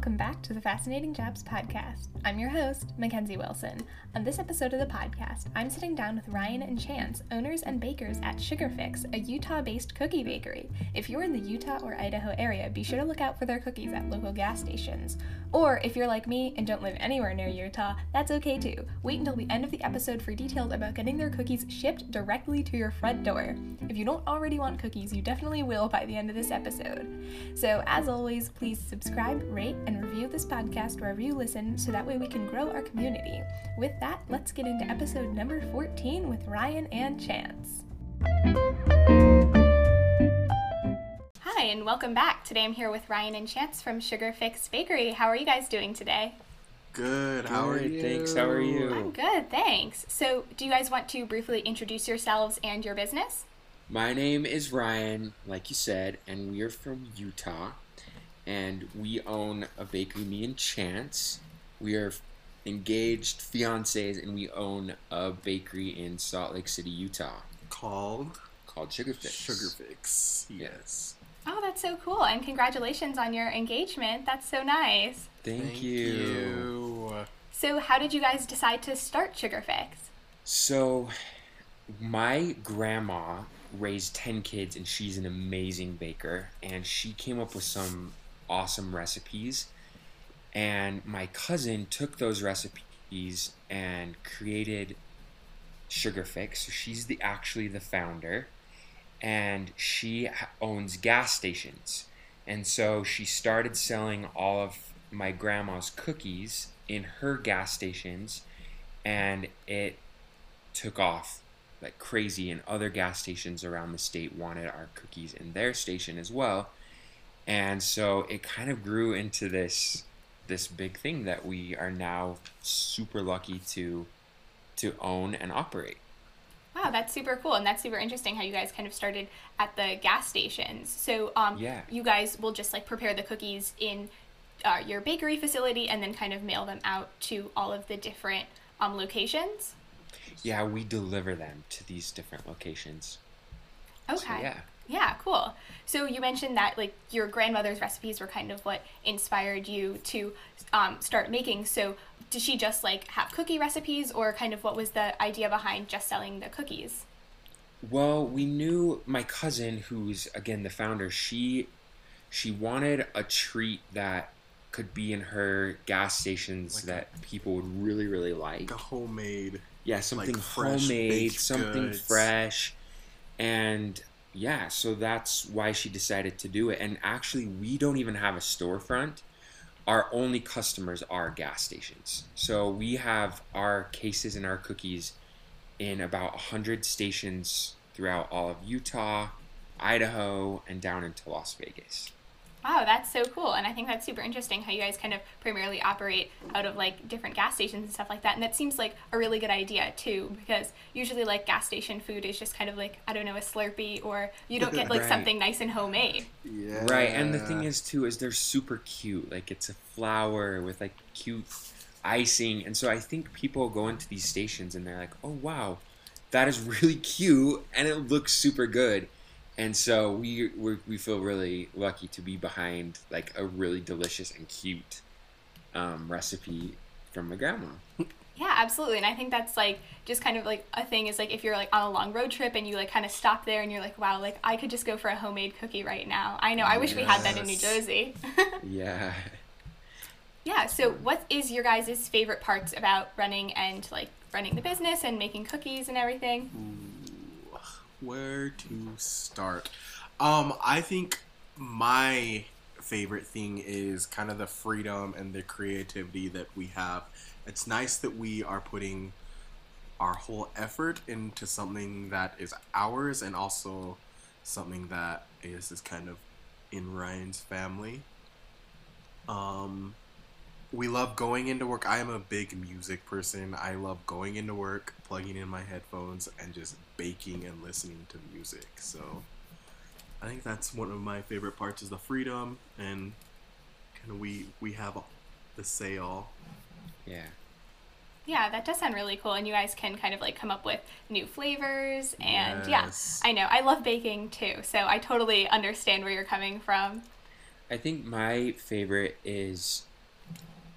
welcome back to the Fascinating Jobs Podcast. I'm your host, Mackenzie Wilson. On this episode of the podcast, I'm sitting down with Ryan and Chance, owners and bakers at Sugar Fix, a Utah-based cookie bakery. If you're in the Utah or Idaho area, be sure to look out for their cookies at local gas stations. Or if you're like me and don't live anywhere near Utah, that's okay too. Wait until the end of the episode for details about getting their cookies shipped directly to your front door. If you don't already want cookies, you definitely will by the end of this episode. So as always, please subscribe, rate, and review this podcast wherever you listen so that way we can grow our community. With that, let's get into episode number 14 with Ryan and Chance. Hi, and welcome back. Today I'm here with Ryan and Chance from Sugar Fix Bakery. How are you guys doing today? Good. How are you? Thanks. How are you? I'm good, thanks. So, do you guys want to briefly introduce yourselves and your business? My name is Ryan, like you said, and we are from Utah. And we own a bakery, me and Chance. We are engaged fiancés, and we own a bakery in Salt Lake City, Utah. Called Sugar Fix. Sugar Fix, yes. Oh, that's so cool. And congratulations on your engagement. That's so nice. Thank you. So how did you guys decide to start Sugar Fix? So, my grandma raised 10 kids, and she's an amazing baker. And she came up with some awesome recipes. And my cousin took those recipes and created Sugar Fix. So she's actually the founder. And she owns gas stations. And so she started selling all of my grandma's cookies in her gas stations, and it took off like crazy, and other gas stations around the state wanted our cookies in their station as well. And so it kind of grew into this big thing that we are now super lucky to own and operate. Wow, that's super cool, and that's super interesting how you guys kind of started at the gas stations. So you guys will just like prepare the cookies in your bakery facility and then kind of mail them out to all of the different locations? Yeah, we deliver them to these different locations. Okay. So, yeah. Yeah, cool. So you mentioned that like your grandmother's recipes were kind of what inspired you to start making. So did she just like have cookie recipes, or kind of what was the idea behind just selling the cookies? Well, we knew my cousin, who's again the founder, she wanted a treat that could be in her gas stations like that people would really, really like. A homemade. Yeah, something like fresh homemade, something goods. Fresh. And yeah, so that's why she decided to do it. And actually, we don't even have a storefront. Our only customers are gas stations. So we have our cases and our cookies in about 100 stations throughout all of Utah, Idaho, and down into Las Vegas. Wow, that's so cool. And I think that's super interesting how you guys kind of primarily operate out of like different gas stations and stuff like that. And that seems like a really good idea too, because usually like gas station food is just kind of like, I don't know, a Slurpee, or you don't get like Right. something nice and homemade. Yeah. Right, and the thing is too, is they're super cute. Like it's a flower with like cute icing. And so I think people go into these stations and they're like, oh wow, that is really cute and it looks super good. And so we feel really lucky to be behind like a really delicious and cute recipe from my grandma. Yeah, absolutely. And I think that's like just kind of like a thing is like if you're like on a long road trip and you like kind of stop there and you're like, wow, like I could just go for a homemade cookie right now. I know, I wish we had that in New Jersey. Yeah. Yeah, so what is your guys' favorite parts about running the business and making cookies and everything? Where to start? I think my favorite thing is kind of the freedom and the creativity that we have. It's nice that we are putting our whole effort into something that is ours, and also something that is kind of in Ryan's family. We love going into work. I am a big music person. I love going into work, plugging in my headphones, and just baking and listening to music. So I think that's one of my favorite parts, is the freedom, and kind of we have the say all. Yeah. Yeah, that does sound really cool. And you guys can kind of like come up with new flavors. And Yes. yeah, I know. I love baking too. So I totally understand where you're coming from. I think my favorite is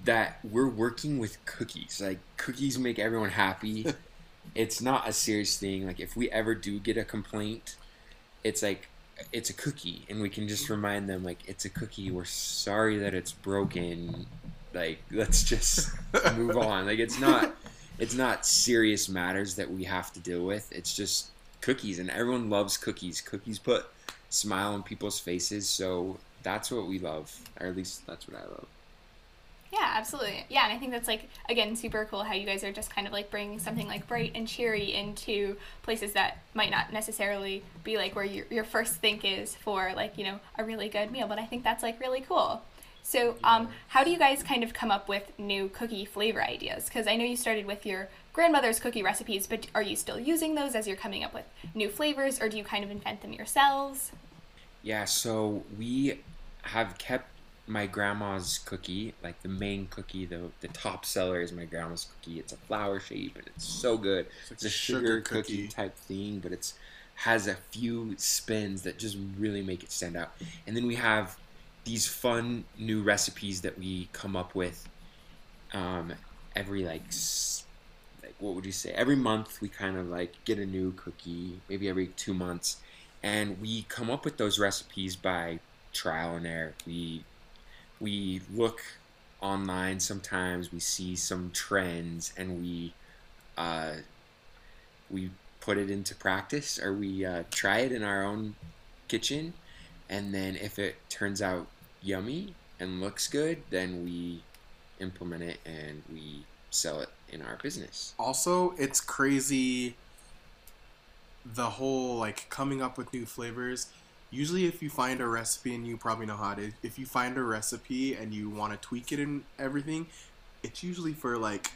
that we're working with cookies. Like, cookies make everyone happy. It's not a serious thing. Like, if we ever do get a complaint, it's like, it's a cookie, and we can just remind them, like, it's a cookie. We're sorry that it's broken. Like, let's just move on. Like, it's not serious matters that we have to deal with. It's just cookies, and everyone loves cookies. Cookies put a smile on people's faces, so that's what we love, or at least that's what I love. Yeah, absolutely. Yeah, and I think that's, like, again, super cool how you guys are just kind of, like, bringing something, like, bright and cheery into places that might not necessarily be, like, where your first think is for, like, you know, a really good meal. But I think that's, like, really cool. So how do you guys kind of come up with new cookie flavor ideas? Because I know you started with your grandmother's cookie recipes, but are you still using those as you're coming up with new flavors, or do you kind of invent them yourselves? Yeah, so we have kept my grandma's cookie, like the main cookie, the top seller is my grandma's cookie. It's a flower shape, and it's so good. It's a sugar cookie type thing, but it's has a few spins that just really make it stand out. And then we have these fun new recipes that we come up with every like what would you say? Every month we kind of like get a new cookie, maybe every 2 months, and we come up with those recipes by trial and error. We look online sometimes, we see some trends, and we put it into practice, or we try it in our own kitchen, and then if it turns out yummy and looks good, then we implement it and we sell it in our business. Also, it's crazy, the whole like coming up with new flavors. Usually if you find a recipe, and you probably know how it is, if you find a recipe and you want to tweak it and everything, it's usually for like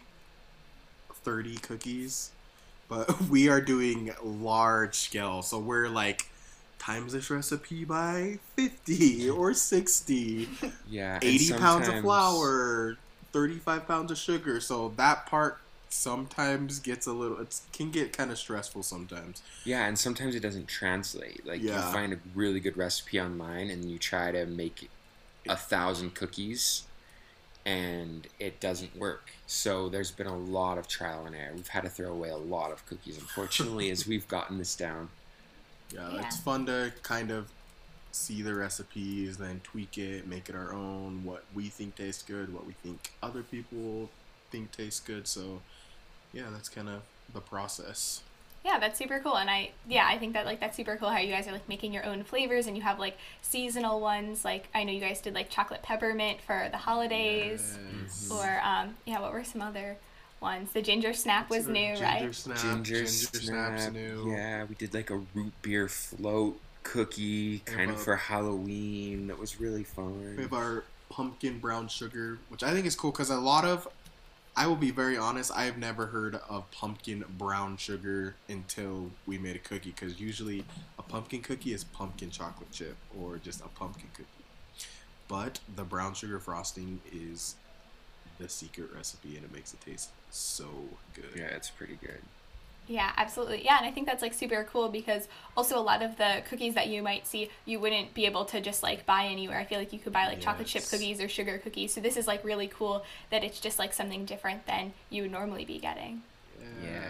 30 cookies. But we are doing large scale, so we're like times this recipe by 50 or 60. Yeah, 80 pounds of flour, 35 pounds of sugar. So that part sometimes gets a little, it can get kind of stressful sometimes. Yeah, and sometimes it doesn't translate. Like, you find a really good recipe online and you try to make 1,000 cookies and it doesn't work. So there's been a lot of trial and error. We've had to throw away a lot of cookies, unfortunately, as we've gotten this down. Yeah, it's fun to kind of see the recipes, then tweak it, make it our own, what we think tastes good, what we think other people think tastes good. So yeah, that's kind of the process. Yeah, that's super cool. And I think that like that's super cool how you guys are like making your own flavors, and you have like seasonal ones. Like I know you guys did like chocolate peppermint for the holidays. Yes. Or what were some other ones? The ginger snap was new, right? Ginger snap's new. Yeah, we did like a root beer float cookie kind of for Halloween. That was really fun. We have our pumpkin brown sugar, which I think is cool because I will be very honest, I have never heard of pumpkin brown sugar until we made a cookie, because usually a pumpkin cookie is pumpkin chocolate chip or just a pumpkin cookie. But the brown sugar frosting is the secret recipe, and it makes it taste so good. Yeah, it's pretty good. Yeah, absolutely. Yeah, and I think that's like super cool because also a lot of the cookies that you might see, you wouldn't be able to just like buy anywhere. I feel like you could buy like chocolate chip cookies or sugar cookies. So this is like really cool that it's just like something different than you would normally be getting. Yeah.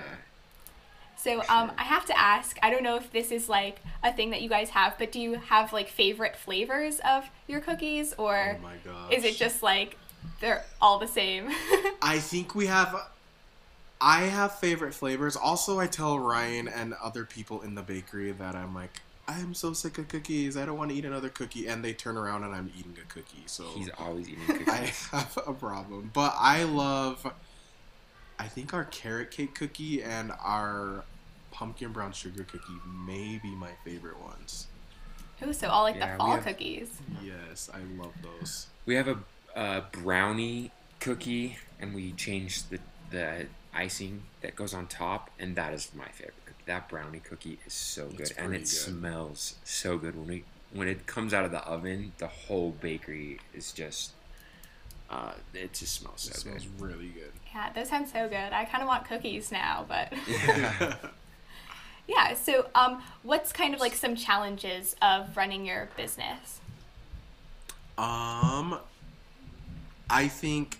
So I have to ask, I don't know if this is like a thing that you guys have, but do you have like favorite flavors of your cookies, or oh my gosh, is it just like they're all the same? I have favorite flavors. Also, I tell Ryan and other people in the bakery that I'm like, I'm so sick of cookies. I don't want to eat another cookie. And they turn around and I'm eating a cookie. So he's always eating cookies. I have a problem. But I think our carrot cake cookie and our pumpkin brown sugar cookie may be my favorite ones. Ooh, so all like the fall cookies. Yes, I love those. We have a brownie cookie, and we changed the icing that goes on top, and that is my favorite cookie. That brownie cookie is so good, and it smells so good when it comes out of the oven. The whole bakery is just it just smells so good. It smells really good. Yeah, those sound so good. I kind of want cookies now, but yeah. So what's kind of like some challenges of running your business? I think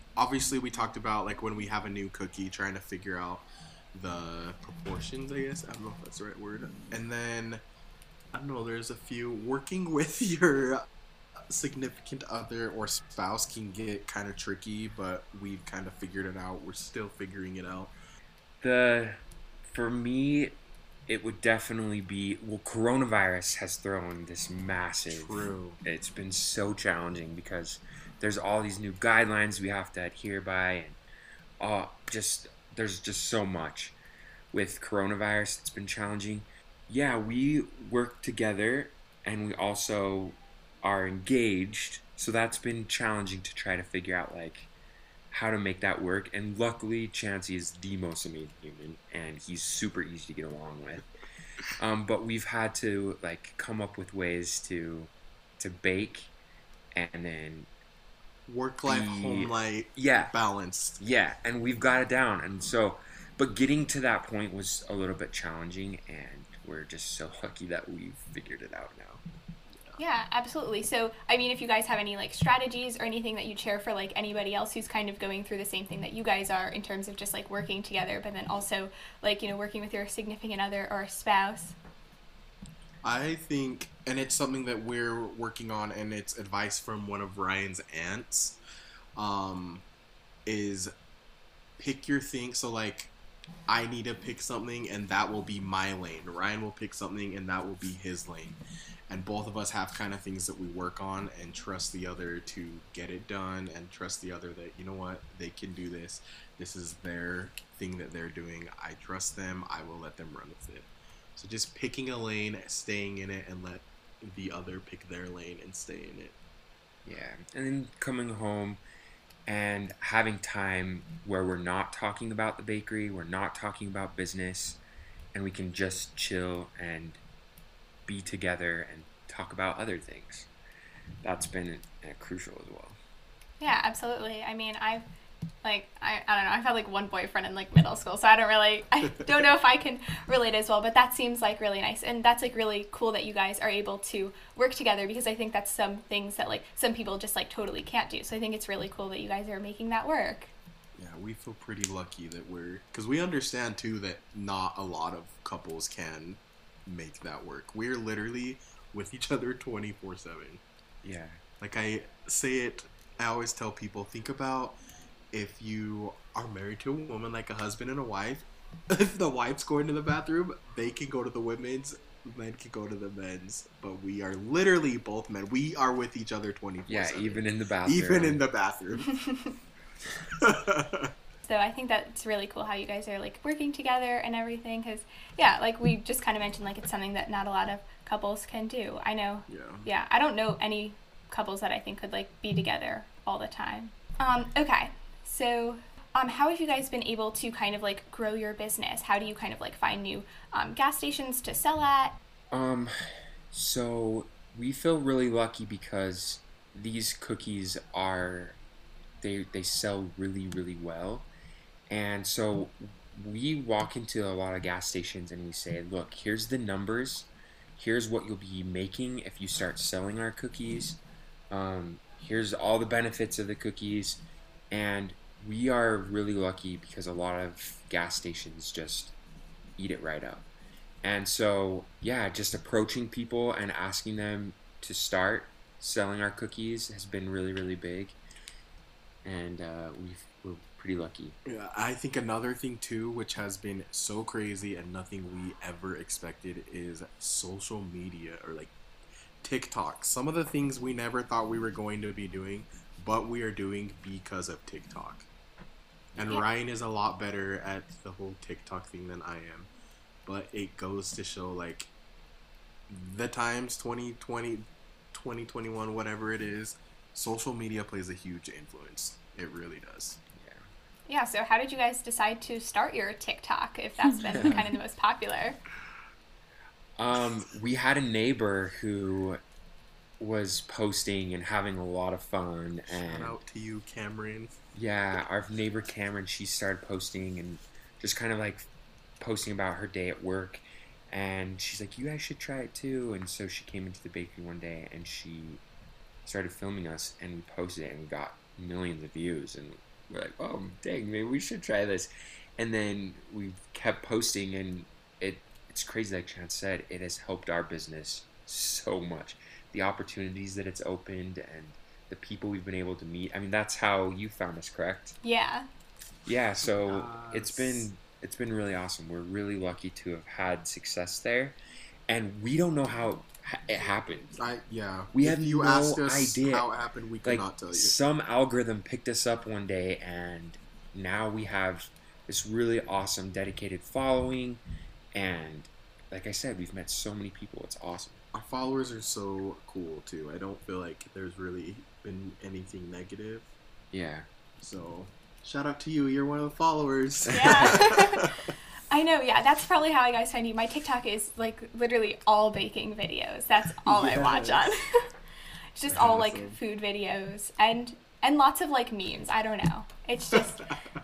obviously we talked about like when we have a new cookie, trying to figure out the proportions, I guess. I don't know if that's the right word. And then I don't know, there's a few working with your significant other or spouse can get kind of tricky, but we've kind of figured it out. We're still figuring it out. The For me, it would definitely be, well, coronavirus has thrown this massive. True. It's been so challenging because there's all these new guidelines we have to adhere by, and there's just so much with coronavirus. It's been challenging. Yeah, we work together, and we also are engaged, so that's been challenging to try to figure out like how to make that work. And luckily, Chancey is the most amazing human, and he's super easy to get along with. But we've had to like come up with ways to bake, and then Work life, home life, balanced. Yeah, and we've got it down. And so, but getting to that point was a little bit challenging, and we're just so lucky that we've figured it out now. Yeah, absolutely. So, I mean, if you guys have any like strategies or anything that you'd share for like anybody else who's kind of going through the same thing that you guys are in terms of just like working together, but then also like, you know, working with your significant other or spouse. I think, and it's something that we're working on, and it's advice from one of Ryan's aunts, is pick your thing. So, like, I need to pick something, and that will be my lane. Ryan will pick something, and that will be his lane. And both of us have kind of things that we work on, and trust the other to get it done, and trust the other that, you know what, they can do this. This is their thing that they're doing. I trust them. I will let them run with it. So just picking a lane, staying in it, and let the other pick their lane and stay in it. Yeah, and then coming home and having time where we're not talking about the bakery, we're not talking about business, and we can just chill and be together and talk about other things. That's been crucial as well. Yeah, absolutely. I mean, I don't know, I've had like one boyfriend in like middle school, so I don't know if I can relate as well, but that seems like really nice. And that's like really cool that you guys are able to work together, because I think that's some things that like some people just like totally can't do. So I think it's really cool that you guys are making that work. Yeah, we feel pretty lucky that because we understand too that not a lot of couples can make that work. We're literally with each other 24/7. Yeah. Like I always tell people, think about if you are married to a woman, like a husband and a wife, if the wife's going to the bathroom, they can go to the women's, men can go to the men's. But we are literally both men. We are with each other 24/7. Yeah, even in the bathroom. Even in the bathroom. So I think that's really cool how you guys are like working together and everything, because yeah, like we just kind of mentioned, like it's something that not a lot of couples can do. I know. Yeah, I don't know any couples that I think could like be together all the time. Okay. So, how have you guys been able to kind of like grow your business? How do you kind of like find new gas stations to sell at? So we feel really lucky because these cookies they sell really, really well. And so we walk into a lot of gas stations and we say, look, here's the numbers. Here's what you'll be making if you start selling our cookies. Here's all the benefits of the cookies. And we are really lucky because a lot of gas stations just eat it right up. And so, yeah, just approaching people and asking them to start selling our cookies has been really, really big. And we're pretty lucky. Yeah, I think another thing too, which has been so crazy and nothing we ever expected, is social media, or like TikTok. Some of the things we never thought we were going to be doing, but we are doing because of TikTok. And Ryan is a lot better at the whole TikTok thing than I am. But it goes to show, like, the times 2020, 2021, whatever it is, social media plays a huge influence. It really does. Yeah, so how did you guys decide to start your TikTok, if that's been kind of the most popular? We had a neighbor who was posting and having a lot of fun. And shout out to you, Cameron. Yeah, our neighbor Cameron, she started posting and just kind of like posting about her day at work. And she's like, you guys should try it too. And so she came into the bakery one day and she started filming us, and we posted it, and we got millions of views. And we're like, oh, dang, maybe we should try this. And then we kept posting, and it's crazy, like Chance said, it has helped our business so much. The opportunities that it's opened and the people we've been able to meet. I mean, that's how you found us, correct? Yeah. Yeah, so it's been really awesome. We're really lucky to have had success there, and we don't know how it happened. We have you no asked us idea. how it happened, we could not tell you. Some algorithm picked us up one day, and now we have this really awesome, dedicated following, and like I said, we've met so many people. It's awesome. Our followers are so cool too. I don't feel like there's really been anything negative. Yeah. So, shout out to you. You're one of the followers. Yeah. I know, yeah. That's probably how I guys find you. My TikTok is like literally all baking videos. That's all I watch on. It's just all like food videos and lots of like memes. I don't know. It's just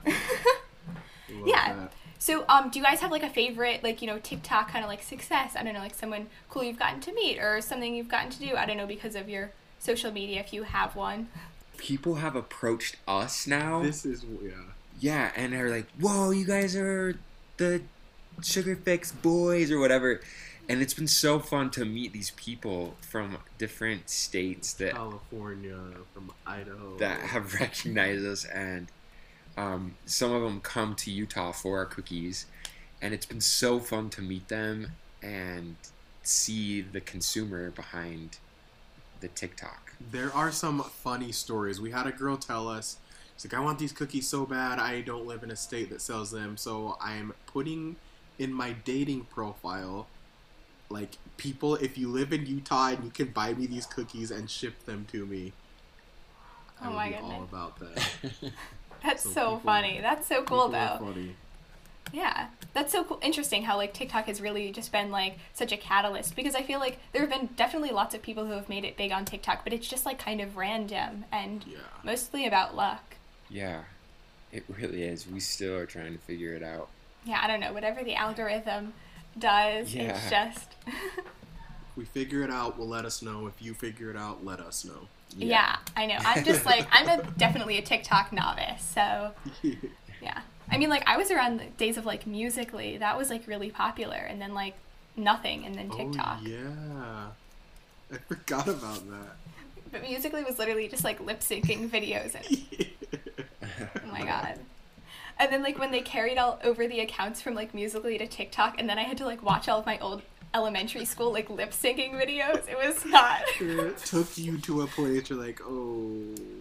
yeah. That. So, do you guys have like a favorite, like, you know, TikTok kind of like success? I don't know, like someone cool you've gotten to meet or something you've gotten to do. I don't know, because of your social media, if you have one. People have approached us now. Yeah, and they're like, whoa, you guys are the Sugar Fix boys or whatever. And it's been so fun to meet these people from different states that California, from Idaho, that have recognized us, and some of them come to Utah for our cookies, and it's been so fun to meet them and see the consumer behind the TikTok. There are some funny stories. We had a girl tell us, she's like, I want these cookies so bad. I don't live in a state that sells them, so I'm putting in my dating profile, like, people, if you live in Utah and you can buy me these cookies and ship them to me. Oh my goodness. All about that. That's so funny. That's so cool, though. Funny. Yeah, that's so cool. Interesting how like TikTok has really just been like such a catalyst, because I feel like there have been definitely lots of people who have made it big on TikTok, but it's just like kind of random and mostly about luck. Yeah, it really is. We still are trying to figure it out. Yeah, I don't know. Whatever the algorithm does, it's just... If we figure it out, we'll let us know. If you figure it out, let us know. Yeah, I know. I'm just like, definitely a TikTok novice, so yeah. I mean, like, I was around the days of like Musical.ly. That was like really popular, and then like nothing, and then TikTok. Oh yeah, I forgot about that. But Musical.ly was literally just like lip syncing videos. And oh my god. And then like when they carried all over the accounts from like Musical.ly to TikTok, and then I had to like watch all of my old elementary school like lip syncing videos. It was not. It took you to a place you're like, oh.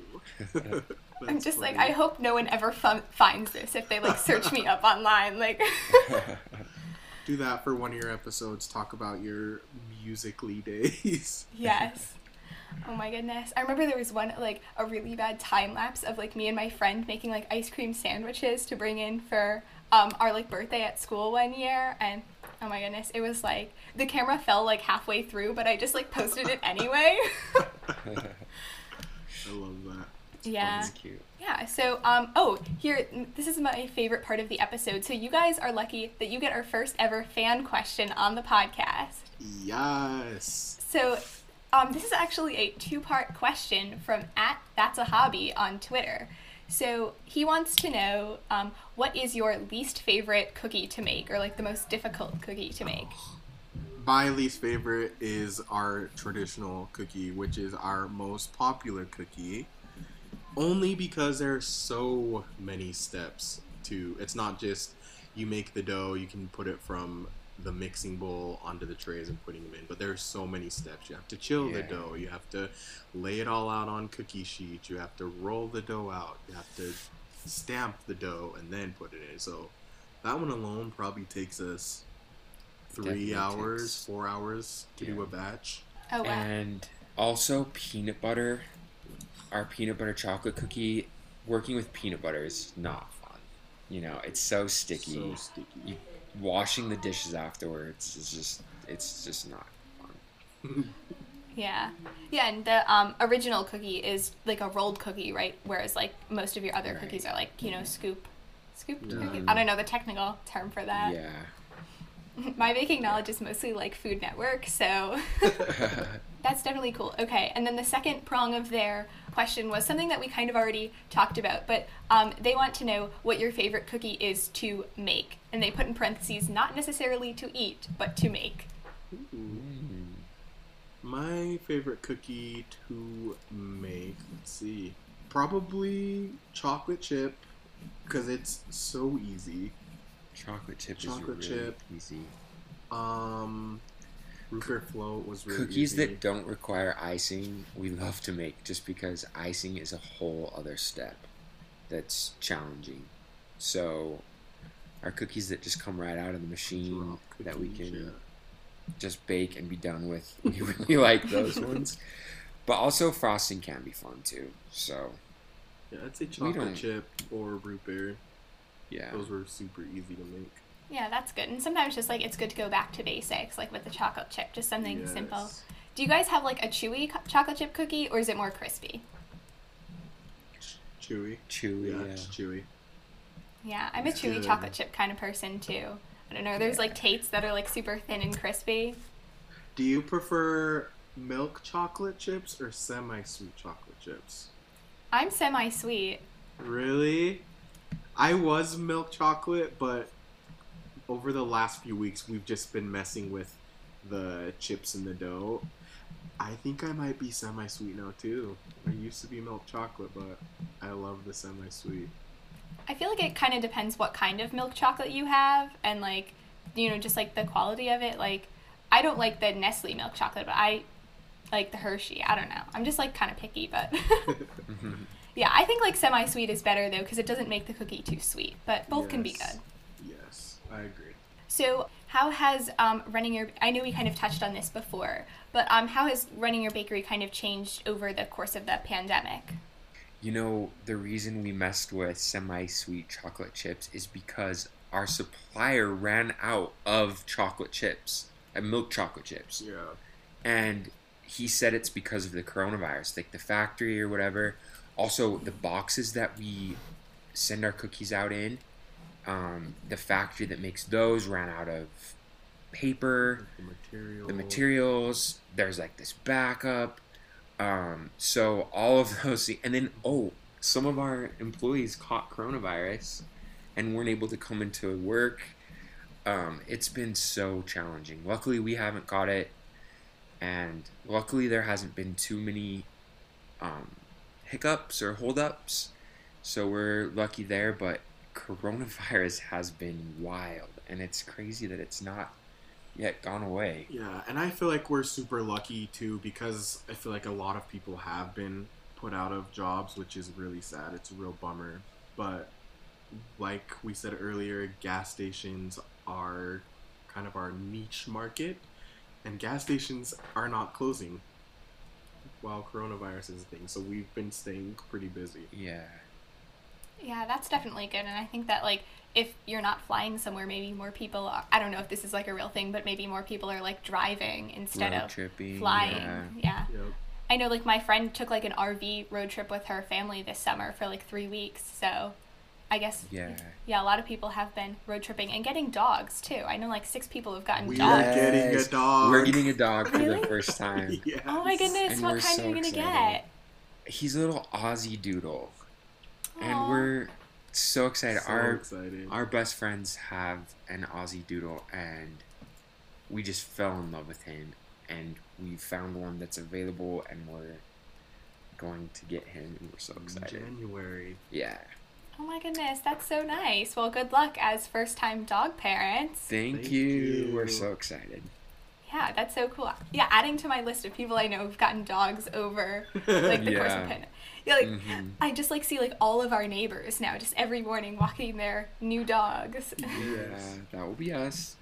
I'm just funny. Like, I hope no one ever finds this if they like search me up online. Like, do that for one of your episodes. Talk about your Musical.ly days. Yes. Oh my goodness. I remember there was one, like, a really bad time lapse of like me and my friend making like ice cream sandwiches to bring in for our like birthday at school one year, and oh my goodness, it was like the camera fell like halfway through, but I just like posted it anyway. I love that. Yeah. That's cute. Yeah, so, here, this is my favorite part of the episode. So you guys are lucky that you get our first ever fan question on the podcast. Yes. So, this is actually a two-part question from @that'sahobby on Twitter. So he wants to know, what is your least favorite cookie to make, or like the most difficult cookie to make? My least favorite is our traditional cookie, which is our most popular cookie. Only because there are so many steps to... It's not just you make the dough, you can put it from the mixing bowl onto the trays and putting them in. But there's so many steps. You have to chill the dough. You have to lay it all out on cookie sheets. You have to roll the dough out. You have to stamp the dough and then put it in. So that one alone probably takes us 4 hours to do a batch. Oh, wow. And also peanut butter. Our peanut butter chocolate cookie, working with peanut butter is not fun. You know, it's so sticky. Washing the dishes afterwards is just not fun. Yeah, and the original cookie is like a rolled cookie, right? Whereas like most of your other cookies are like, you know, scooped cookies. I don't know the technical term for that. Yeah. My baking knowledge is mostly like Food Network, so that's definitely cool. Okay, and then the second prong of their question was something that we kind of already talked about, but they want to know what your favorite cookie is to make. And they put in parentheses, not necessarily to eat, but to make. Ooh. My favorite cookie to make, let's see, probably chocolate chip, because it's so easy. Chocolate chip Chocolate is really chip. easy. Root beer float was really Cookies easy. that don't require icing, we love to make just because icing is a whole other step that's challenging. So, our cookies that just come right out of the machine Drop that we cookies, can just bake and be done with, we really like those ones. But also, frosting can be fun too. So, Yeah, I'd say We don't- chocolate chip or root beer. yeah. Those were super easy to make. Yeah, that's good. And sometimes just like it's good to go back to basics, like with the chocolate chip, just something Yes. simple. Do you guys have like a chewy chocolate chip cookie, or is it more crispy? Chewy. Chewy, Yeah, yeah. it's chewy. Yeah, I'm a It's chewy good. chocolate chip kind of person too. I don't know. There's like Tates that are like super thin and crispy. Do you prefer milk chocolate chips or semi-sweet chocolate chips? I'm semi-sweet. Really? I was milk chocolate, but over the last few weeks, we've just been messing with the chips in the dough. I think I might be semi-sweet now too. I used to be milk chocolate, but I love the semi-sweet. I feel like it kind of depends what kind of milk chocolate you have and like, you know, just like the quality of it. Like, I don't like the Nestle milk chocolate, but I like the Hershey. I don't know. I'm just like kind of picky, but yeah, I think like semi-sweet is better though because it doesn't make the cookie too sweet, but both can be Yes. good. Yes, I agree. So how has running your, I know we kind of touched on this before, but how has running your bakery kind of changed over the course of the pandemic? You know, the reason we messed with semi-sweet chocolate chips is because our supplier ran out of chocolate chips, milk chocolate chips. Yeah. And he said it's because of the coronavirus, like the factory or whatever. Also, the boxes that we send our cookies out in, the factory that makes those ran out of paper, the materials. There's like this backup. So all of those, and then some of our employees caught coronavirus and weren't able to come into work. It's been so challenging. Luckily, we haven't got it, and luckily there hasn't been too many hiccups or holdups. So we're lucky there, but coronavirus has been wild, and it's crazy that it's not yet gone away. Yeah, and I feel like we're super lucky too because I feel like a lot of people have been put out of jobs, which is really sad. It's a real bummer. But like we said earlier, gas stations are kind of our niche market, and gas stations are not closing while coronavirus is a thing. So we've been staying pretty busy. Yeah. Yeah, that's definitely good. And I think that, like, if you're not flying somewhere, maybe more people are, I don't know if this is, like, a real thing, but maybe more people are, like, driving instead Road of tripping, flying. Yeah. Yep. I know, like, my friend took, like, an RV road trip with her family this summer for, like, 3 weeks. So I guess, Yeah. a lot of people have been road tripping and getting dogs, too. I know, like, 6 people have gotten We dogs. are getting a dog. We're getting a dog for Really? the first time. Yes. Oh, my goodness. And What we're kind so are you going to excited. get? He's a little Aussie doodle, and Aw. we're so excited. So our excited. our best friends have an Aussie doodle, and we just fell in love with him, and we found one that's available, and we're going to get him, and we're so excited. January. Yeah. Oh, my goodness. That's so nice. Well, good luck as first-time dog parents. Thank Thank you. you. We're so excited. Yeah, that's so cool. Yeah, adding to my list of people I know who've gotten dogs over like the course of Yeah. pandemic. Yeah, like Mhm. I just like see like all of our neighbors now just every morning walking their new dogs. Yeah, that will be us.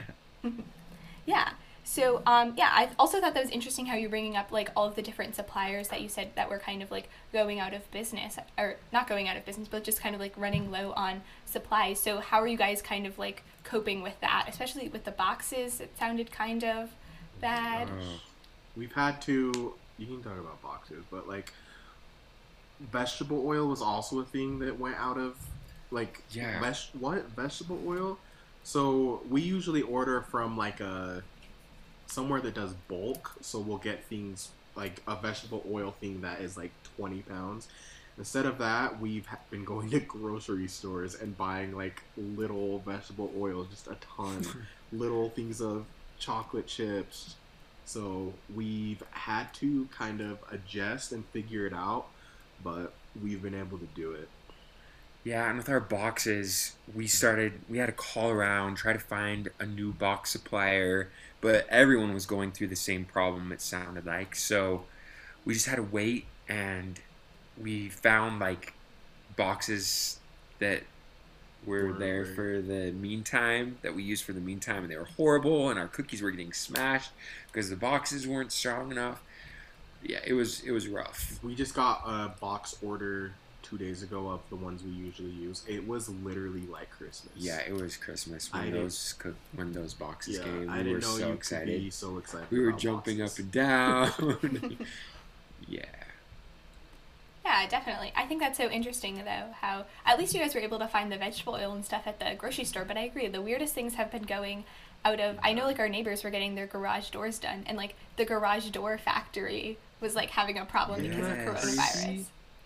Yeah. So yeah, I also thought that was interesting how you're bringing up like all of the different suppliers that you said that were kind of like going out of business, or not going out of business, but just kind of like running low on supplies. So how are you guys kind of like coping with that, especially with the boxes? It sounded kind of bad. Oh. We've had to. You can talk about boxes, but like vegetable oil was also a thing that went out of like Yeah. vegetable oil. So we usually order from like a somewhere that does bulk. So we'll get things like a vegetable oil thing that is like 20 pounds. Instead of that, we've been going to grocery stores and buying like little vegetable oils, just a ton, little things of chocolate chips. So we've had to kind of adjust and figure it out, but we've been able to do it. Yeah, and with our boxes, we had to call around, try to find a new box supplier, but everyone was going through the same problem, it sounded like. So we just had to wait, and we found like boxes that were there for the meantime, that we used for the meantime, and they were horrible, and our cookies were getting smashed because the boxes weren't strong enough. Yeah, it was rough. We just got a box order 2 days ago of the ones we usually use. It was literally like Christmas. Yeah, it was Christmas when those boxes came. I didn't know you could be so excited. We were about jumping boxes. up and down. Yeah. Yeah, definitely. I think that's so interesting, though, how at least you guys were able to find the vegetable oil and stuff at the grocery store, but I agree, the weirdest things have been going out of, I know, like, our neighbors were getting their garage doors done, and, like, the garage door factory was, like, having a problem because of coronavirus.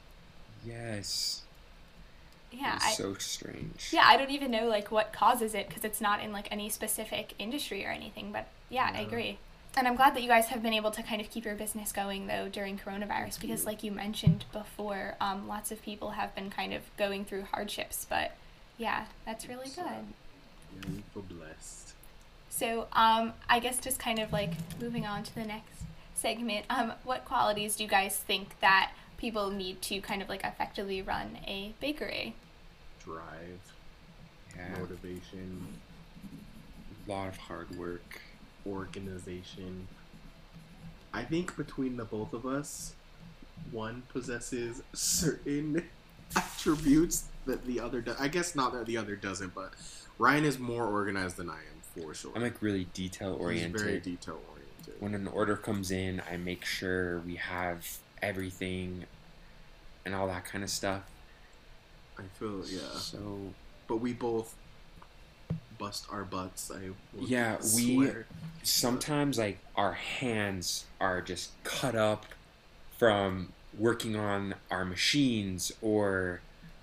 Yes. Yeah. It's so strange. Yeah, I don't even know, like, what causes it, because it's not in, like, any specific industry or anything, but, yeah, I agree. And I'm glad that you guys have been able to kind of keep your business going, though, during coronavirus, because like you mentioned before, lots of people have been kind of going through hardships, but yeah, that's really good. Yeah, we feel blessed. So I guess just kind of like moving on to the next segment, what qualities do you guys think that people need to kind of like effectively run a bakery? Drive, Yeah. motivation, A lot of hard work. organization. I think between the both of us, one possesses certain attributes that the other does. I guess not that the other doesn't, but Ryan is more organized than I am, for sure. I'm like really detail oriented. He's very detail oriented. When an order comes in, I make sure we have everything and all that kind of stuff. I feel, yeah. So, But we both bust our butts. We we sometimes like our hands are just cut up from working on our machines or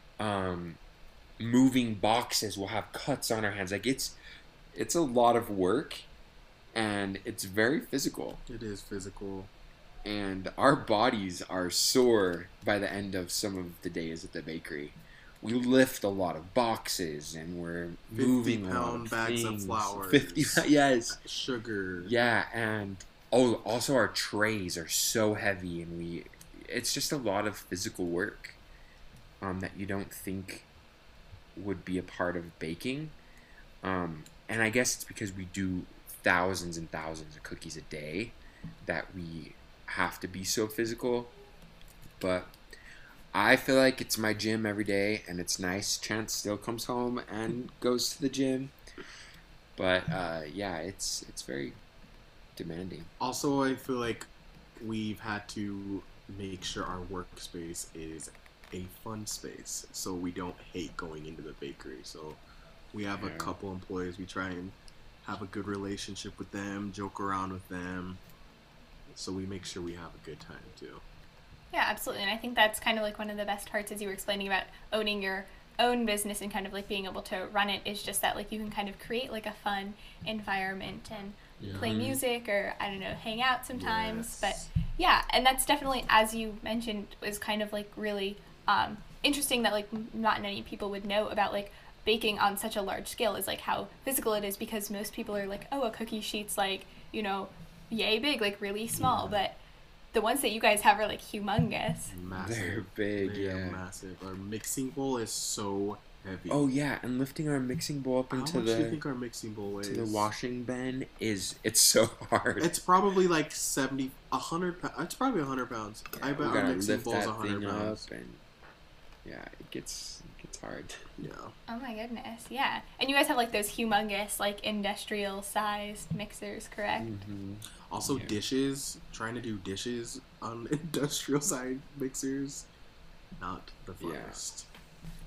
moving boxes. We'll have cuts on our hands. Like it's a lot of work, and it's very physical. It is physical. And our bodies are sore by the end of some of the days at the bakery. We lift a lot of boxes, and we're moving a lot of bags things. of flour. 50, yes. Sugar. Yeah, and also our trays are so heavy, and it's just a lot of physical work that you don't think would be a part of baking. And I guess it's because we do thousands and thousands of cookies a day that we have to be so physical. But I feel like it's my gym every day, and it's nice. Chance still comes home and goes to the gym. But yeah, it's very demanding. Also, I feel like we've had to make sure our workspace is a fun space, so we don't hate going into the bakery. So we have a couple employees. We try and have a good relationship with them, joke around with them, so we make sure we have a good time too. Yeah, absolutely. And I think that's kind of like one of the best parts, as you were explaining about owning your own business and kind of like being able to run it, is just that like you can kind of create like a fun environment and play music or, I don't know, hang out sometimes. Yes. But yeah, and that's definitely, as you mentioned, is kind of like really interesting that like not many people would know about like baking on such a large scale, is like how physical it is, because most people are like, oh, a cookie sheet's like, you know, yay big, like really small, but the ones that you guys have are like humongous. Massive. They're big, They are yeah. massive. Our mixing bowl is so heavy. Oh yeah, and lifting our mixing bowl up How into much do you think our mixing bowl weighs? to the washing bin it's so hard. It's probably like 100 pounds. It's probably 100 pounds. Yeah, I bet we our gotta mixing lift bowl's that 100 thing pounds. up, and yeah, it gets hard. Yeah. Oh my goodness, yeah. And you guys have like those humongous, like industrial sized mixers, correct? Mm-hmm. Also, Yeah. dishes. Trying to do dishes on industrial side mixers, not the Yeah. funnest.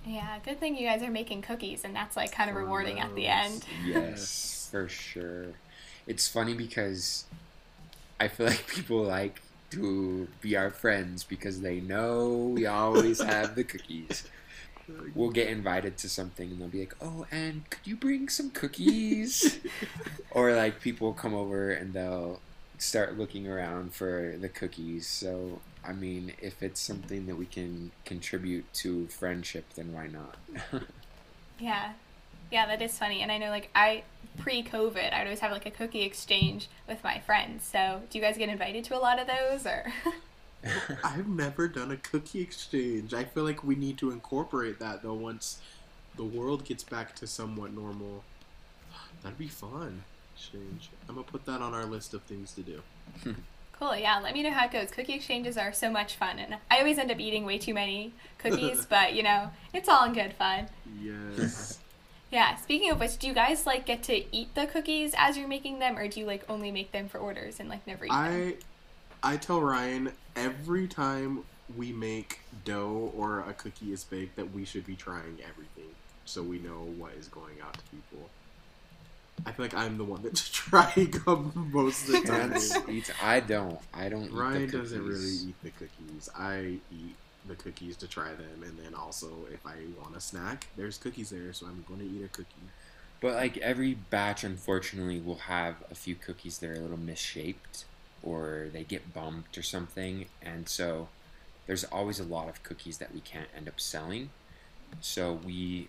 Yeah, good thing you guys are making cookies, and that's like kind of For rewarding at the those. end. Yes, for sure. It's funny because I feel like people like to be our friends because they know we always have the cookies. We'll get invited to something and they'll be like, "Oh, and could you bring some cookies?" Or like people will come over and they'll start looking around for the cookies. So, I mean, if it's something that we can contribute to friendship, then why not? Yeah. Yeah, that is funny. And I know, like, I, pre-COVID, I'd always have, like, a cookie exchange with my friends. So, do you guys get invited to a lot of those, or? I've never done a cookie exchange. I feel like we need to incorporate that though once the world gets back to somewhat normal. That'd be fun. Exchange. I'm gonna put that on our list of things to do. Cool, yeah, let me know how it goes. Cookie exchanges are so much fun, and I always end up eating way too many cookies, but, you know, it's all in good fun. Yes. Yeah, speaking of which, do you guys, like, get to eat the cookies as you're making them, or do you, like, only make them for orders and, like, never eat them? I tell Ryan every time we make dough or a cookie is baked that we should be trying everything so we know what is going out to people. I feel like I'm the one that's trying most of the time. I don't eat Ryan the doesn't really cookies. eat the cookies. I eat the cookies to try them, and then also if I want a snack, there's cookies there, so I'm going to eat a cookie. But like every batch, unfortunately, will have a few cookies that are a little misshaped, or they get bumped or something, and so there's always a lot of cookies that we can't end up selling. So we,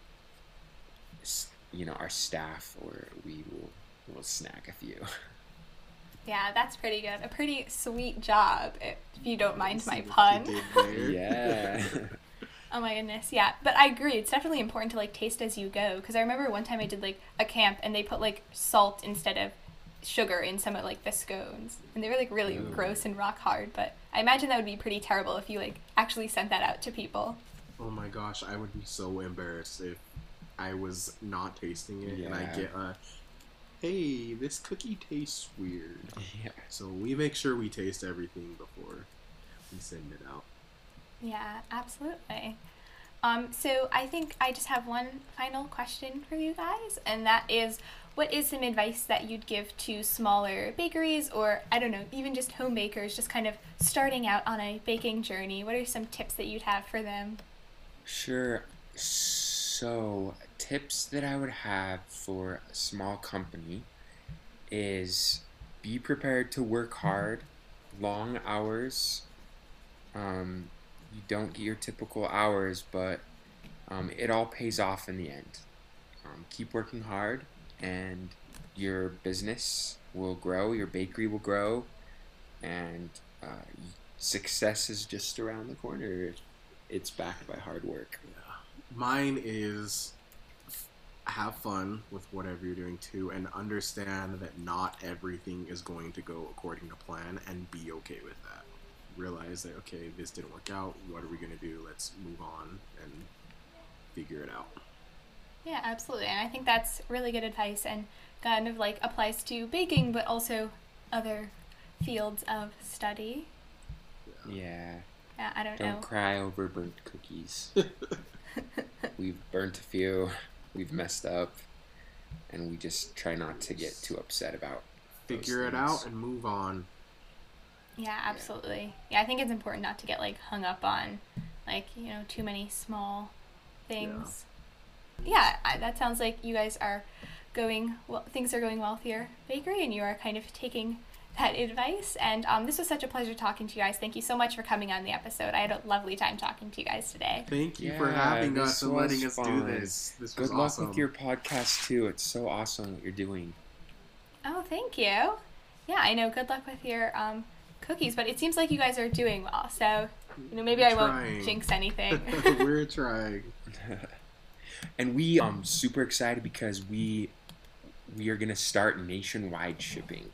our staff or we will snack a few. Yeah, that's pretty good. A pretty sweet job, if you don't mind See my what pun. you did there. Yeah. Oh my goodness, yeah. But I agree, it's definitely important to, like, taste as you go. Because I remember one time I did, like, a camp, and they put, like, salt instead of sugar in some of, like, the scones. And they were, like, really Ooh. gross and rock hard. But I imagine that would be pretty terrible if you, like, actually sent that out to people. Oh my gosh, I would be so embarrassed if I was not tasting it and I Yeah. get a, hey, this cookie tastes weird. Yeah. So we make sure we taste everything before we send it out. Yeah, absolutely. So I think I just have one final question for you guys, and that is, what is some advice that you'd give to smaller bakeries, or, I don't know, even just home bakers just kind of starting out on a baking journey? What are some tips that you'd have for them? Sure. So, tips that I would have for a small company is be prepared to work hard, long hours. You don't get your typical hours, but it all pays off in the end. Keep working hard, and your business will grow, your bakery will grow, and success is just around the corner. It's backed by hard work. Yeah. Mine is have fun with whatever you're doing too, and understand that not everything is going to go according to plan, and be okay with that. Realize that, okay, this didn't work out, what are we going to do? Let's move on and figure it out. Yeah, absolutely. And I think that's really good advice, and kind of, like, applies to baking, but also other fields of study. Yeah. Yeah, I don't Don't know. cry over burnt cookies. We've burnt a few, we've messed up, and we just try not to get too upset about those Figure it things. out and move on. Yeah, absolutely. Yeah, I think it's important not to get, like, hung up on, like, you know, too many small things. Yeah, that sounds like you guys are going well. Things are going well with your bakery, and you are kind of taking that advice. And this was such a pleasure talking to you guys. Thank you so much for coming on the episode. I had a lovely time talking to you guys today. Thank you for Yeah, having us this and letting was us do fun. this. This was Good luck awesome. with your podcast too. It's so awesome what you're doing. Oh, thank you. Yeah, I know. Good luck with your cookies, but it seems like you guys are doing well. So, you know, maybe We're I won't trying. jinx anything. We're trying. And we super excited because we are gonna start nationwide shipping.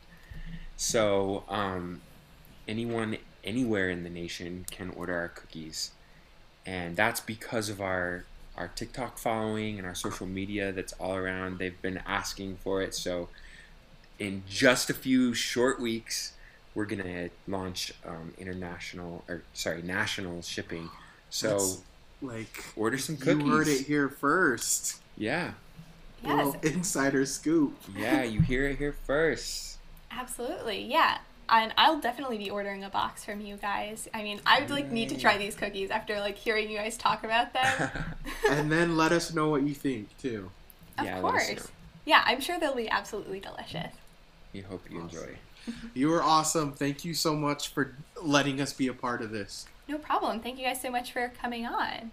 So anyone anywhere in the nation can order our cookies, and that's because of our TikTok following and our social media that's all around. They've been asking for it. So in just a few short weeks, we're gonna launch national shipping. So Like, Order some cookies. You heard it here first. Yeah. Yes. Little insider scoop. Yeah, you hear it here first. Absolutely, yeah. And I'll definitely be ordering a box from you guys. I mean, I would need to try these cookies after hearing you guys talk about them. And then let us know what you think too. Of Yeah, course. Yeah, I'm sure they'll be absolutely delicious. We hope you enjoy. You were awesome. Thank you so much for letting us be a part of this. No problem. Thank you guys so much for coming on.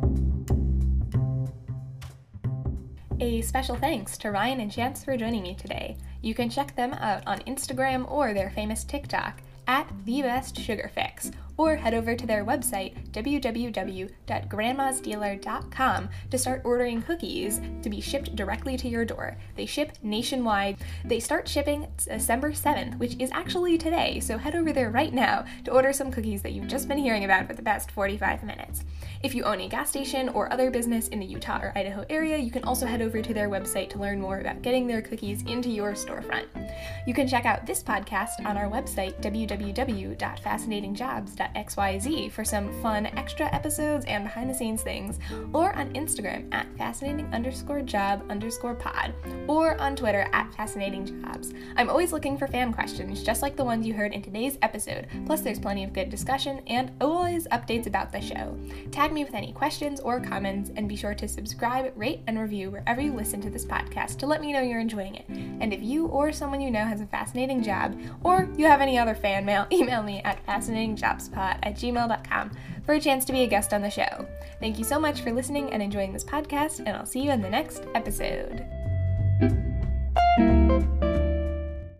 A special thanks to Ryan and Chance for joining me today. You can check them out on Instagram or their famous TikTok at TheBestSugarFix, or head over to their website, www.grandmasdealer.com, to start ordering cookies to be shipped directly to your door. They ship nationwide. They start shipping December 7th, which is actually today, so head over there right now to order some cookies that you've just been hearing about for the past 45 minutes. If you own a gas station or other business in the Utah or Idaho area, you can also head over to their website to learn more about getting their cookies into your storefront. You can check out this podcast on our website, www.fascinatingjobs.xyz, for some fun extra episodes and behind-the-scenes things, or on Instagram at fascinating_job_pod, or on Twitter at fascinatingjobs. I'm always looking for fan questions, just like the ones you heard in today's episode, plus there's plenty of good discussion and always updates about the show. Tag me with any questions or comments, and be sure to subscribe, rate, and review wherever you listen to this podcast to let me know you're enjoying it. And if you or someone you know has a fascinating job, or you have any other fan mail, email me at fascinatingjobspod@gmail.com for a chance to be a guest on the show. Thank you so much for listening and enjoying this podcast, and I'll see you in the next episode.